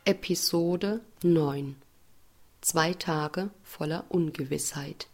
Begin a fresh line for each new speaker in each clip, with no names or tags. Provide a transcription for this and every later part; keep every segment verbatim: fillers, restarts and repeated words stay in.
Episode neun. Zwei Tage voller Ungewissheit.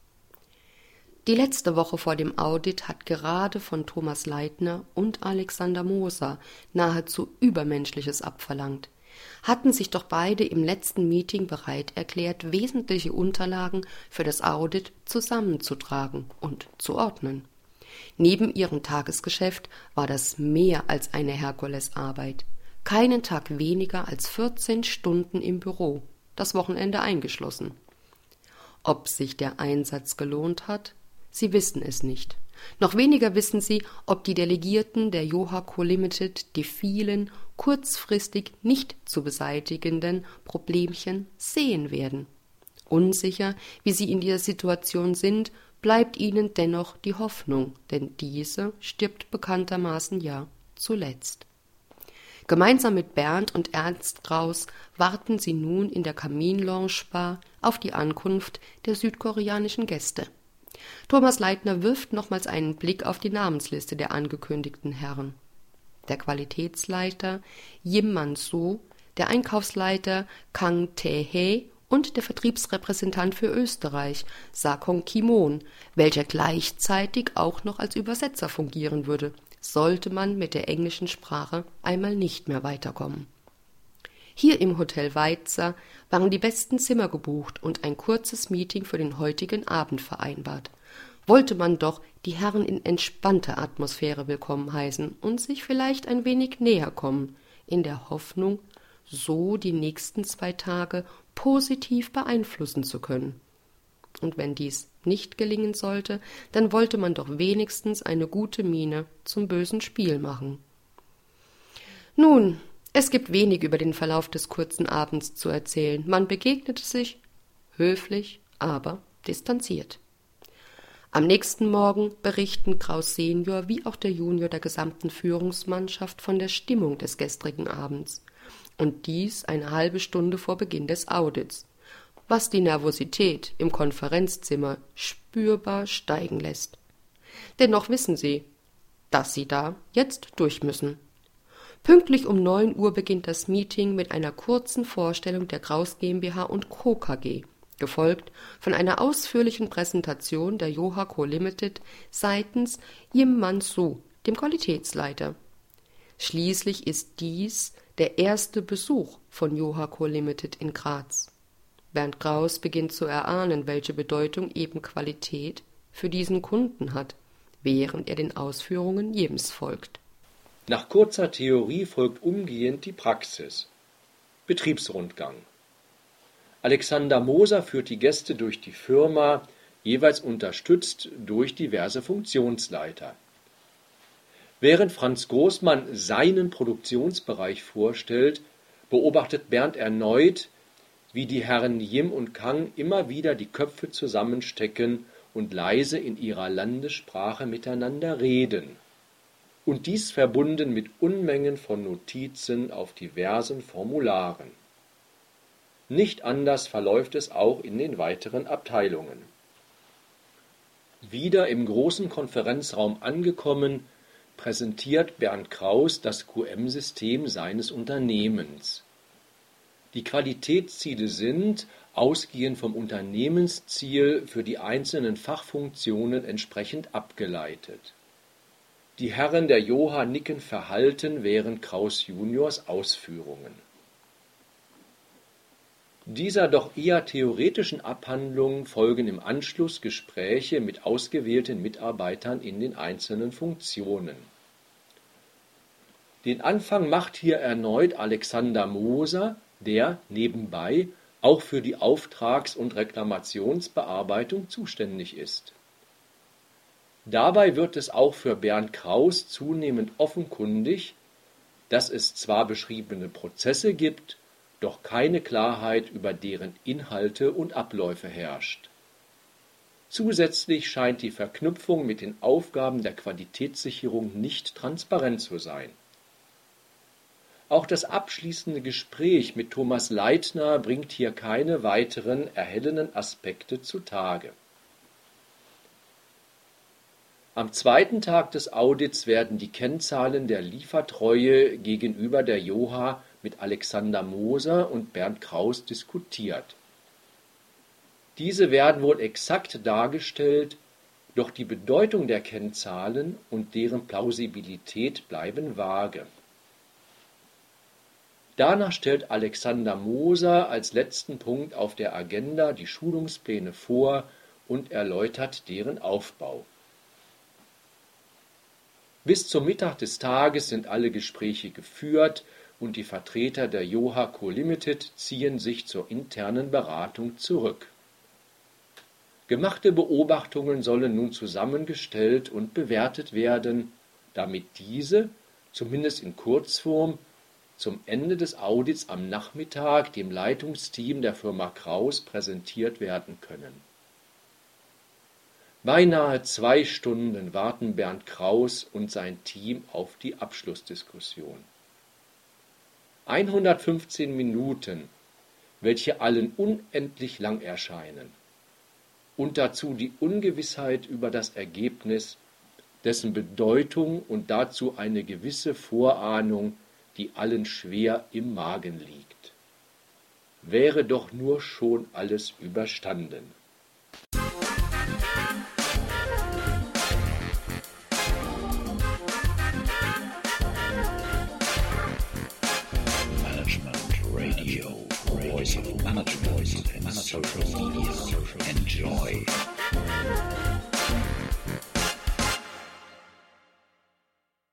Die letzte Woche vor dem Audit hat gerade von Thomas Leitner und Alexander Moser nahezu Übermenschliches abverlangt, hatten sich doch beide im letzten Meeting bereit erklärt, wesentliche Unterlagen für das Audit zusammenzutragen und zu ordnen. Neben ihrem Tagesgeschäft war das mehr als eine Herkulesarbeit. Keinen Tag weniger als vierzehn Stunden im Büro, das Wochenende eingeschlossen. Ob sich der Einsatz gelohnt hat? Sie wissen es nicht. Noch weniger wissen sie, ob die Delegierten der Yohaco Limited die vielen, kurzfristig nicht zu beseitigenden Problemchen sehen werden. Unsicher, wie sie in dieser Situation sind, bleibt ihnen dennoch die Hoffnung, denn diese stirbt bekanntermaßen ja zuletzt. Gemeinsam mit Bernd und Ernst Kraus warten sie nun in der Kamin-Lounge-Bar auf die Ankunft der südkoreanischen Gäste. Thomas Leitner wirft nochmals einen Blick auf die Namensliste der angekündigten Herren. Der Qualitätsleiter Yim Man-soo, der Einkaufsleiter Kang Tae-hee und der Vertriebsrepräsentant für Österreich, Sakong Kimon, welcher gleichzeitig auch noch als Übersetzer fungieren würde, sollte man mit der englischen Sprache einmal nicht mehr weiterkommen. Hier im Hotel Weitzer waren die besten Zimmer gebucht und ein kurzes Meeting für den heutigen Abend vereinbart. Wollte man doch die Herren in entspannter Atmosphäre willkommen heißen und sich vielleicht ein wenig näher kommen, in der Hoffnung, so die nächsten zwei Tage positiv beeinflussen zu können. Und wenn dies nicht gelingen sollte, dann wollte man doch wenigstens eine gute Miene zum bösen Spiel machen. Nun, es gibt wenig über den Verlauf des kurzen Abends zu erzählen. Man begegnete sich höflich, aber distanziert. Am nächsten Morgen berichten Kraus Senior wie auch der Junior der gesamten Führungsmannschaft von der Stimmung des gestrigen Abends. Und dies eine halbe Stunde vor Beginn des Audits, was die Nervosität im Konferenzzimmer spürbar steigen lässt. Dennoch wissen sie, dass sie da jetzt durch müssen. Pünktlich um neun Uhr beginnt das Meeting mit einer kurzen Vorstellung der Kraus GmbH und Co. K G, gefolgt von einer ausführlichen Präsentation der Yohaco Limited seitens Yim Man-soo, dem Qualitätsleiter. Schließlich ist dies der erste Besuch von Yohaco Limited in Graz. Bernd Kraus beginnt zu erahnen, welche Bedeutung eben Qualität für diesen Kunden hat, während er den Ausführungen Jims folgt.
Nach kurzer Theorie folgt umgehend die Praxis. Betriebsrundgang. Alexander Moser führt die Gäste durch die Firma, jeweils unterstützt durch diverse Funktionsleiter. Während Franz Großmann seinen Produktionsbereich vorstellt, beobachtet Bernd erneut, wie die Herren Yim und Kang immer wieder die Köpfe zusammenstecken und leise in ihrer Landessprache miteinander reden. Und dies verbunden mit Unmengen von Notizen auf diversen Formularen. Nicht anders verläuft es auch in den weiteren Abteilungen. Wieder im großen Konferenzraum angekommen, präsentiert Bernd Kraus das Q M-System seines Unternehmens. Die Qualitätsziele sind, ausgehend vom Unternehmensziel, für die einzelnen Fachfunktionen entsprechend abgeleitet. Die Herren der Yoha nicken verhalten während Kraus Juniors Ausführungen. Dieser doch eher theoretischen Abhandlung folgen im Anschluss Gespräche mit ausgewählten Mitarbeitern in den einzelnen Funktionen. Den Anfang macht hier erneut Alexander Moser, der nebenbei auch für die Auftrags- und Reklamationsbearbeitung zuständig ist. Dabei wird es auch für Bernd Kraus zunehmend offenkundig, dass es zwar beschriebene Prozesse gibt, doch keine Klarheit über deren Inhalte und Abläufe herrscht. Zusätzlich scheint die Verknüpfung mit den Aufgaben der Qualitätssicherung nicht transparent zu sein. Auch das abschließende Gespräch mit Thomas Leitner bringt hier keine weiteren erhellenden Aspekte zutage. Am zweiten Tag des Audits werden die Kennzahlen der Liefertreue gegenüber der Yoha mit Alexander Moser und Bernd Kraus diskutiert. Diese werden wohl exakt dargestellt, doch die Bedeutung der Kennzahlen und deren Plausibilität bleiben vage. Danach stellt Alexander Moser als letzten Punkt auf der Agenda die Schulungspläne vor und erläutert deren Aufbau. Bis zum Mittag des Tages sind alle Gespräche geführt und die Vertreter der Johaco Limited ziehen sich zur internen Beratung zurück. Gemachte Beobachtungen sollen nun zusammengestellt und bewertet werden, damit diese, zumindest in Kurzform, zum Ende des Audits am Nachmittag dem Leitungsteam der Firma Kraus präsentiert werden können. Beinahe zwei Stunden warten Bernd Kraus und sein Team auf die Abschlussdiskussion. hundertfünfzehn Minuten, welche allen unendlich lang erscheinen. Und dazu die Ungewissheit über das Ergebnis, dessen Bedeutung und dazu eine gewisse Vorahnung, die allen schwer im Magen liegt. Wäre doch nur schon alles überstanden.